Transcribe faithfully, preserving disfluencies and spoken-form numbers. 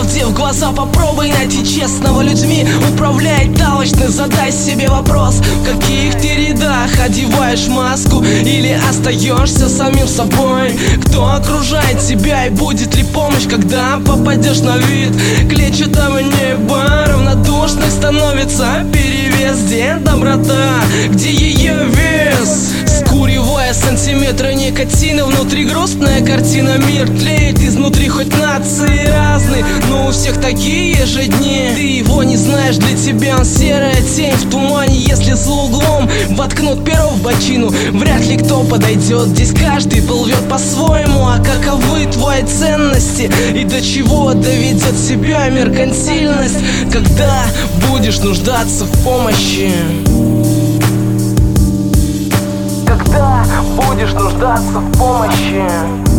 Погляди в глаза, попробуй найти честного. Людьми управляет алчный. Задай себе вопрос: в каких ты рядах одеваешь маску или остаешься самим собой? Кто окружает тебя и будет ли помощь, когда попадешь на вид клетчатого неба? Равнодушных становится перевес. Где доброта, где ее вес? Скуривая сантиметры никотина, внутри грустная картина. Мир тлеет изнутри, хоть нации разные, но у всех такие же дни. Ты его не знаешь, для тебя он серая тень в тумане. Если за углом воткнут перо в бочину, вряд ли кто подойдет. Здесь каждый плывет по-своему. А каковы твои ценности и до чего доведет себя меркантильность, когда будешь нуждаться в помощи? Когда будешь нуждаться в помощи?